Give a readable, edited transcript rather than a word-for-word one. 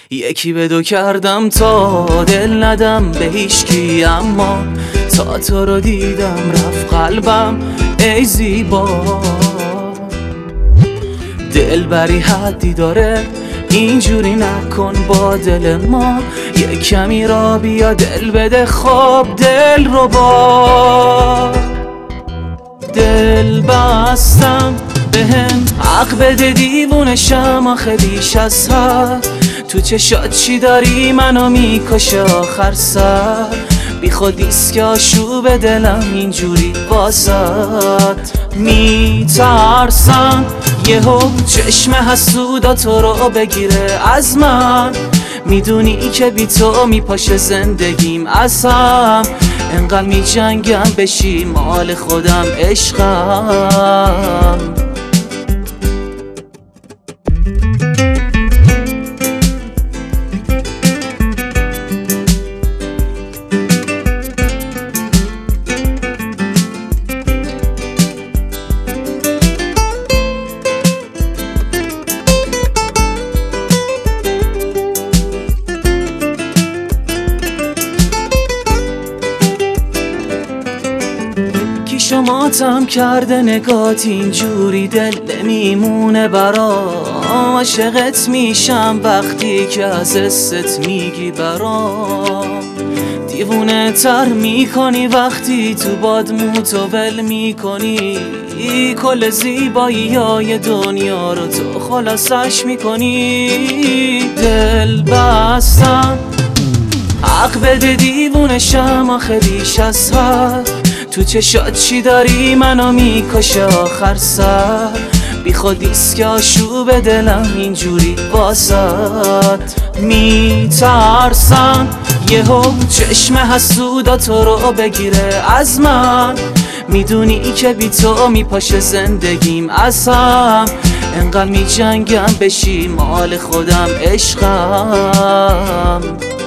یکی به دو کردم تا دل ندم به هیچکی، اما تا تو رو دیدم رفت قلبم ای زیبا. دلبری حدی داره، اینجوری نکن با دل ما، یه کمی را بیا دل بده خواب دل رو با. دل بستم بهم حق بده دیوونشم آخه بیش از حد، تو چشات چی داری منو میکشه آخر سر، بی خودیست که آشوب دلم اینجوری واسد. میترسم یهو چشم حسودا تو رو بگیره از من، میدونی که بی تو میپاشه زندگیم از هم، انقدر میجنگم بشی مال خودم عشقم. شماتم کرده نگات اینجوری دل نمیمونه برام، عاشقت میشم وقتی که از حست میگی برام، دیوونه تر میکنی وقتی تو باد موتو ول میکنی، کل زیبایی های دنیا رو تو خلاصش میکنی. دل بستم حق بده دیوونشم آخه بیش از حد، تو چشات چی داری منو میکشه آخر سر، بی خودیست که آشوب دلم اینجوری واسد. میترسم یهو چشم حسودا تو رو بگیره از من، میدونی که بی تو میپاشه زندگیم از هم، انقدر میجنگم بشی مال خودم عشقم.